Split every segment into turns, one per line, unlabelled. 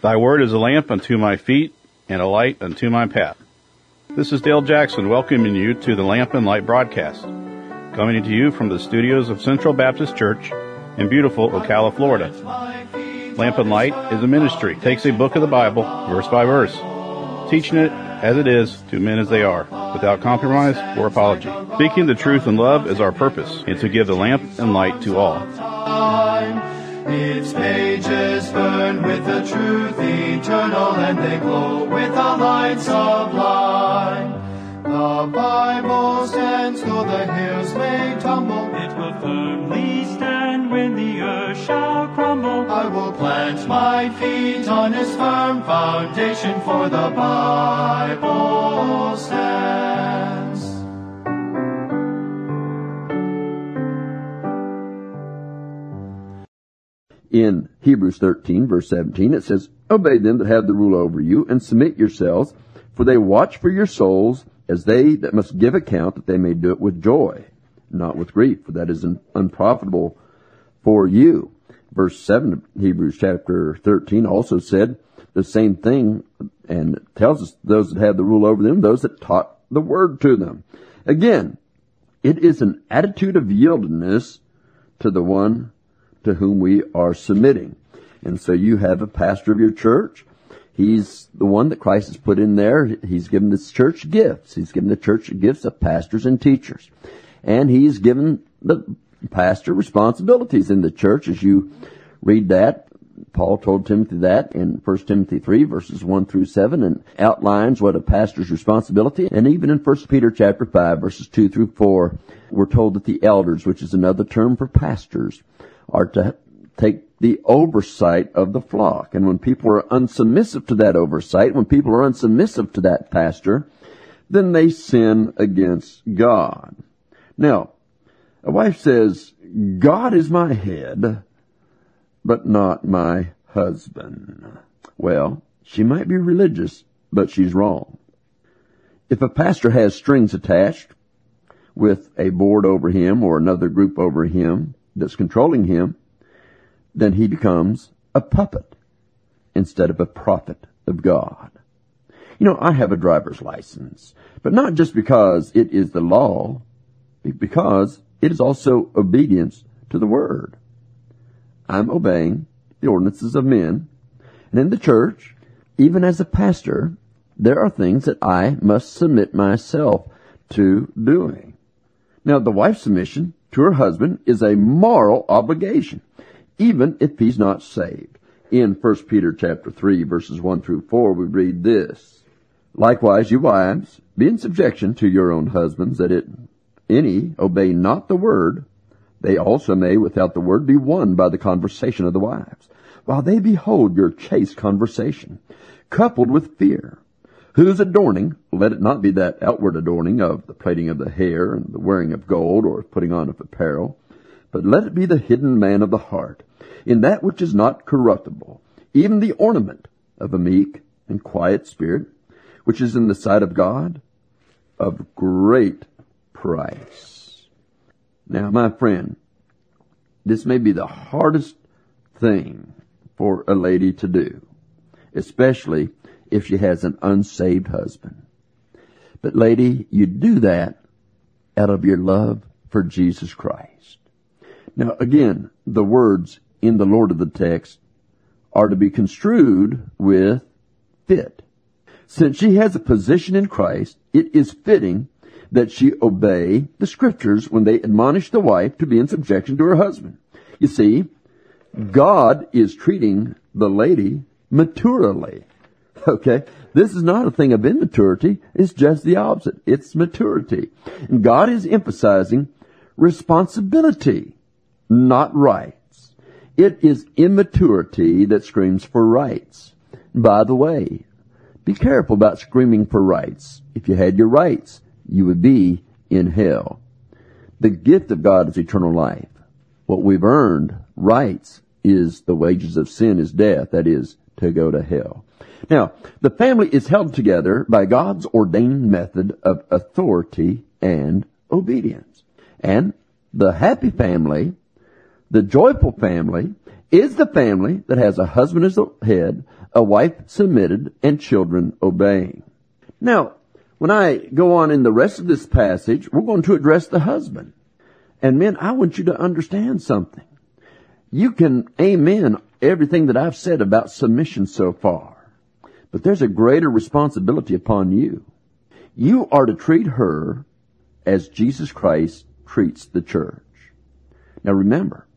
Thy word is a lamp unto my feet and a light unto my path. This is Dale Jackson welcoming you to the Lamp and Light broadcast, coming to you from the studios of Central Baptist Church in beautiful Ocala, Florida. Lamp and Light is a ministry. It takes a book of the Bible, verse by verse, teaching it as it is to men as they are, without compromise or apology. Speaking the truth in love is our purpose, and to give the lamp and light to all.
Its pages burn with the truth eternal, and they glow with a light sublime. The Bible stands though the hills may tumble.
It will firmly stand when the earth shall crumble.
I will plant my feet on its firm foundation, for the Bible stands.
In Hebrews 13, verse 17, it says, Obey them that have the rule over you, and submit yourselves, for they watch for your souls, as they that must give account, that they may do it with joy, not with grief, for that is unprofitable for you. Verse 7 of Hebrews chapter 13 also said the same thing, and it tells us those that have the rule over them, those that taught the word to them. Again, it is an attitude of yieldedness to the one to whom we are submitting. And so you have a pastor of your church. He's the one that Christ has put in there. He's given this church gifts. He's given the church gifts of pastors and teachers. And he's given the pastor responsibilities in the church. As you read that, Paul told Timothy that in 1 Timothy 3, verses 1 through 7, and outlines what a pastor's responsibility. And even in 1 Peter chapter 5, verses 2 through 4, we're told that the elders, which is another term for pastors, are to take the oversight of the flock. And when people are unsubmissive to that oversight, when people are unsubmissive to that pastor, then they sin against God. Now, a wife says, God is my head, but not my husband. Well, she might be religious, but she's wrong. If a pastor has strings attached with a board over him or another group over him that's controlling him, then he becomes a puppet instead of a prophet of God. You know, I have a driver's license, but not just because it is the law, because it is also obedience to the word. I'm obeying the ordinances of men, and in the church, even as a pastor, there are things that I must submit myself to doing. Now, the wife's submission to her husband is a moral obligation, even if he's not saved. In 1 Peter chapter 3, verses 1 through 4, we read this, Likewise, you wives, be in subjection to your own husbands, that any obey not the word, they also may without the word be won by the conversation of the wives, while they behold your chaste conversation, coupled with fear, whose adorning, let it not be that outward adorning of the plaiting of the hair and the wearing of gold or putting on of apparel, but let it be the hidden man of the heart, in that which is not corruptible, even the ornament of a meek and quiet spirit, which is in the sight of God of great price. Now, my friend, this may be the hardest thing for a lady to do, especially if she has an unsaved husband. But lady, you do that out of your love for Jesus Christ. Now, again, the words in the Lord of the text are to be construed with fit. Since she has a position in Christ, it is fitting that she obey the Scriptures when they admonish the wife to be in subjection to her husband. You see, God is treating the lady maturely. Okay? This is not a thing of immaturity. It's just the opposite. It's maturity. And God is emphasizing responsibility, not rights. It is immaturity that screams for rights. By the way, be careful about screaming for rights. If you had your rights, you would be in hell. The gift of God is eternal life. What we've earned, rights, is the wages of sin is death, that is, to go to hell. Now, the family is held together by God's ordained method of authority and obedience. And the happy family, the joyful family, is the family that has a husband as the head, a wife submitted, and children obeying. Now, when I go on in the rest of this passage, we're going to address the husband. And men, I want you to understand something. You can amen everything that I've said about submission so far, but there's a greater responsibility upon you. You are to treat her as Jesus Christ treats the church. Now remember,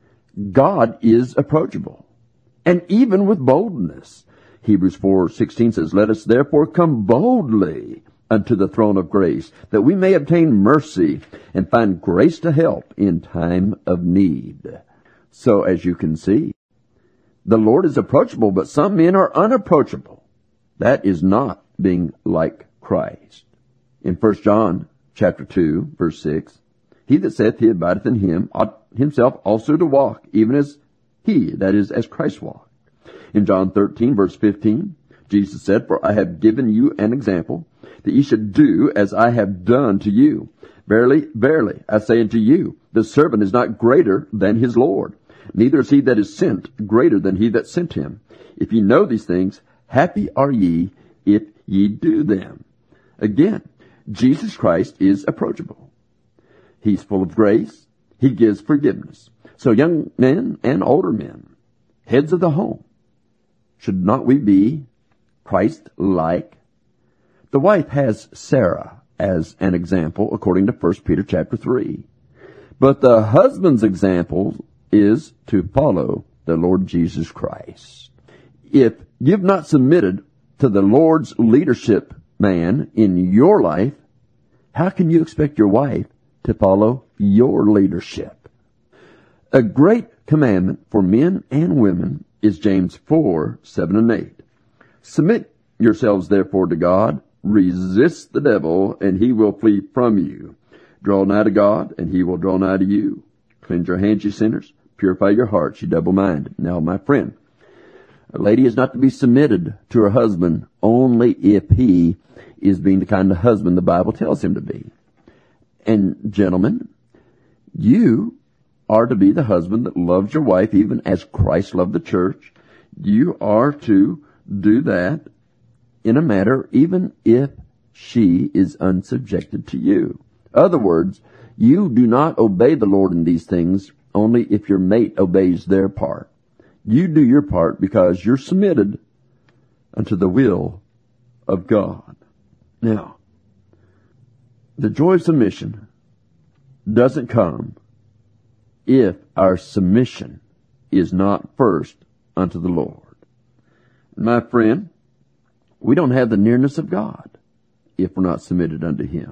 God is approachable, and even with boldness. Hebrews 4:16 says, "Let us therefore come boldly unto the throne of grace, that we may obtain mercy and find grace to help in time of need." So as you can see, the Lord is approachable, but some men are unapproachable. That is not being like Christ. In 1 John chapter 2, verse 6, "He that saith he abideth in him ought himself also to walk, even as he," that is, as Christ walked. In John 13, verse 15, Jesus said, "For I have given you an example, that ye should do as I have done to you. Verily, verily, I say unto you, the servant is not greater than his Lord, neither is he that is sent greater than he that sent him. If ye know these things, happy are ye if ye do them." Again, Jesus Christ is approachable. He's full of grace. He gives forgiveness. So young men and older men, heads of the home, should not we be Christ-like? The wife has Sarah as an example according to 1 Peter chapter 3. But the husband's example is to follow the Lord Jesus Christ. If you've not submitted to the Lord's leadership man in your life, how can you expect your wife to follow your leadership? A great commandment for men and women is James 4:7 and 8. "Submit yourselves therefore to God, resist the devil, and he will flee from you. Draw nigh to God, and he will draw nigh to you. Cleanse your hands, you sinners. Purify your hearts, you double-minded." Now, my friend, a lady is not to be submitted to her husband only if he is being the kind of husband the Bible tells him to be. And gentlemen, you are to be the husband that loves your wife even as Christ loved the church. You are to do that in a matter even if she is unsubjected to you. Other words, you do not obey the Lord in these things only if your mate obeys their part. You do your part because you're submitted unto the will of God. Now, the joy of submission doesn't come if our submission is not first unto the Lord. My friend, we don't have the nearness of God if we're not submitted unto Him.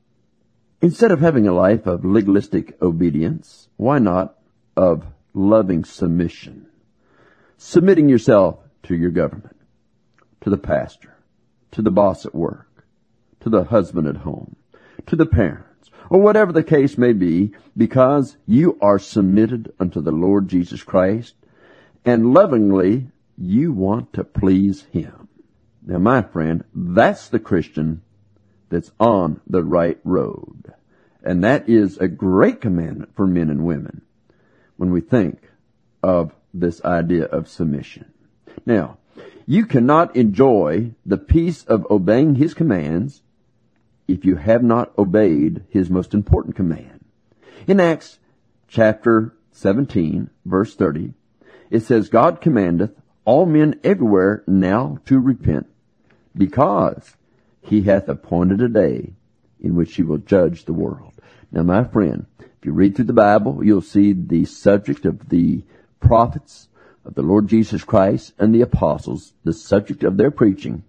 Instead of having a life of legalistic obedience, why not of loving submission? Submitting yourself to your government, to the pastor, to the boss at work, to the husband at home, to the parents, or whatever the case may be, because you are submitted unto the Lord Jesus Christ, and lovingly you want to please Him. Now, my friend, that's the Christian that's on the right road. And that is a great commandment for men and women when we think of this idea of submission. Now, you cannot enjoy the peace of obeying His commands if you have not obeyed His most important command. In Acts chapter 17, verse 30, it says, "God commandeth all men everywhere now to repent, because He hath appointed a day in which He will judge the world." Now, my friend, if you read through the Bible, you'll see the subject of the prophets, of the Lord Jesus Christ, and the apostles. The subject of their preaching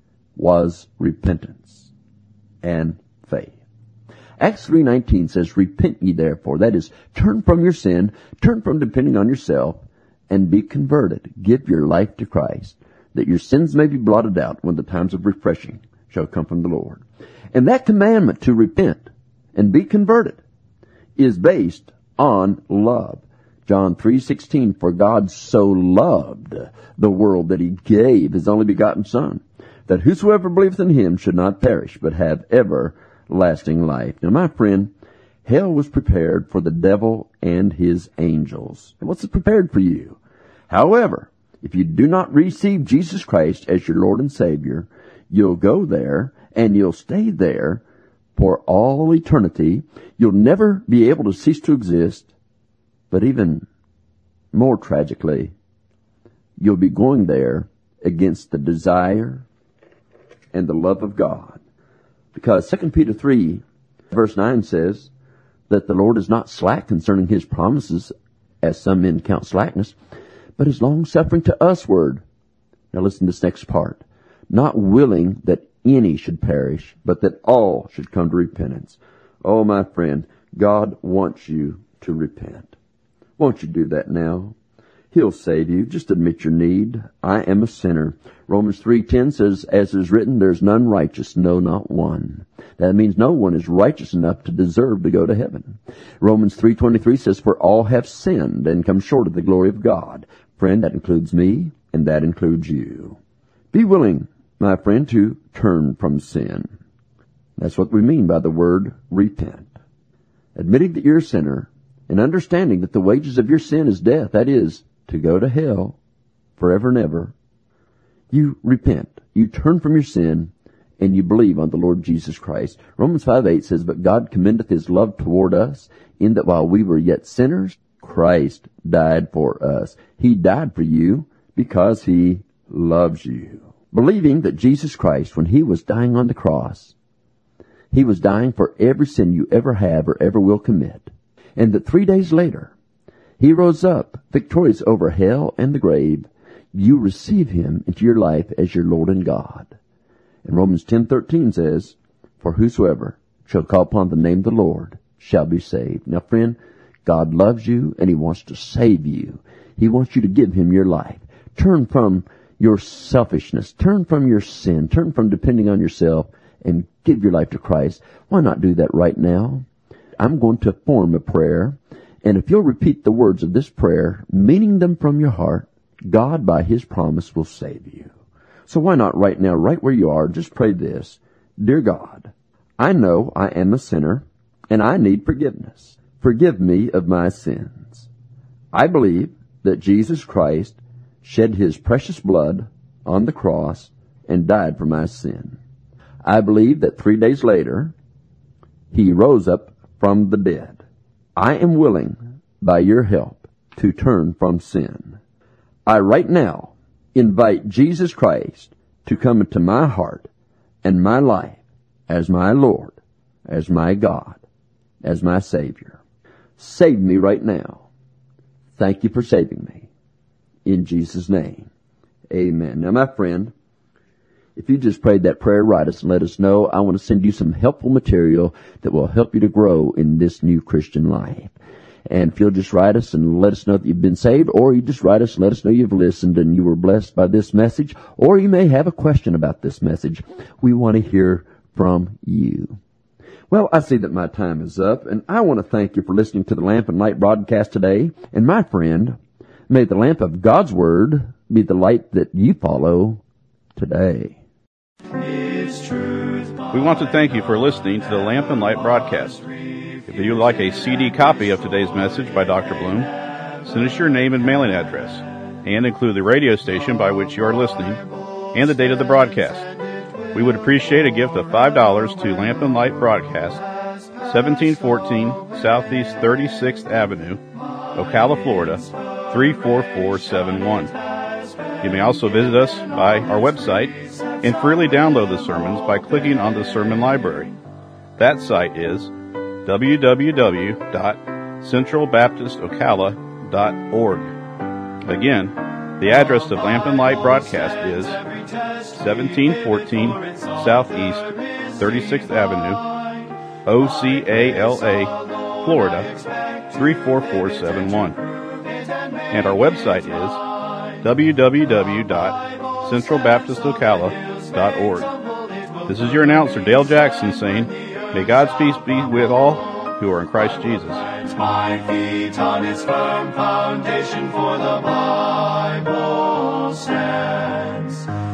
was repentance and faith. Acts 3:19 says, "Repent ye therefore," that is, turn from your sin, turn from depending on yourself, and be converted. Give your life to Christ, that your sins may be blotted out when the times of refreshing shall come from the Lord. And that commandment to repent and be converted is based on love. John 3:16, "For God so loved the world that He gave His only begotten Son, that whosoever believeth in Him should not perish, but have everlasting life." Now, my friend, Hell was prepared for the devil and his angels. And what's it prepared for you? However, if you do not receive Jesus Christ as your Lord and Savior, you'll go there and you'll stay there for all eternity. You'll never be able to cease to exist. But even more tragically, you'll be going there against the desire and the love of God. Because 2 Peter 3, verse 9 says that the Lord is not slack concerning his promises, as some men count slackness, but is long-suffering to usward. Now listen to this next part. Not willing that any should perish, but that all should come to repentance. Oh, my friend, God wants you to repent. Won't you do that now? He'll save you. Just admit your need. I am a sinner. Romans 3:10 says, as it is written, there's none righteous, no, not one. That means no one is righteous enough to deserve to go to heaven. Romans 3:23 says, for all have sinned and come short of the glory of God. Friend, that includes me, and that includes you. Be willing, my friend, to turn from sin. That's what we mean by the word repent. Admitting that you're a sinner and understanding that the wages of your sin is death, that is, to go to hell forever and ever. You repent. You turn from your sin and you believe on the Lord Jesus Christ. Romans 5:8 says, but God commendeth his love toward us in that while we were yet sinners, Christ died for us. He died for you because he loves you. Believing that Jesus Christ, when he was dying on the cross, he was dying for every sin you ever have or ever will commit. And that 3 days later, he rose up victorious over hell and the grave. You receive him into your life as your Lord and God. And Romans 10:13 says, for whosoever shall call upon the name of the Lord shall be saved. Now, friend, God loves you and he wants to save you. He wants you to give him your life. Turn from your selfishness. Turn from your sin. Turn from depending on yourself and give your life to Christ. Why not do that right now? I'm going to form a prayer. And if you'll repeat the words of this prayer, meaning them from your heart, God, by his promise, will save you. So why not right now, right where you are, just pray this. Dear God, I know I am a sinner and I need forgiveness. Forgive me of my sins. I believe that Jesus Christ shed his precious blood on the cross and died for my sin. I believe that 3 days later, he rose up from the dead. I am willing, by your help, to turn from sin. I right now invite Jesus Christ to come into my heart and my life as my Lord, as my God, as my Savior. Save me right now. Thank you for saving me. In Jesus' name, amen. Now, my friend, if you just prayed that prayer, write us and let us know. I want to send you some helpful material that will help you to grow in this new Christian life. And if you'll just write us and let us know that you've been saved, or you just write us and let us know you've listened and you were blessed by this message, or you may have a question about this message, we want to hear from you. Well, I see that my time is up, and I want to thank you for listening to the Lamp and Light broadcast today. And my friend, may the lamp of God's Word be the light that you follow today.
We want to thank you for listening to the Lamp and Light broadcast. If you would like a CD copy of today's message by Dr. Bloom, send us your name and mailing address, and include the radio station by which you are listening and the date of the broadcast. We would appreciate a gift of $5 to Lamp and Light Broadcast, 1714 Southeast 36th Avenue, Ocala, Florida, 34471. You may also visit us by our website and freely download the sermons by clicking on the sermon library. That site is www.centralbaptistocala.org. Again, the address of Lamp and Light Broadcast is 1714 Southeast 36th Avenue, Ocala, Florida, 34471. And our website is www.centralbaptistocala.org. This is your announcer, Dale Jackson, saying, may God's peace be with all who are in Christ Jesus.
My feet on its firm foundation, for the Bible stands.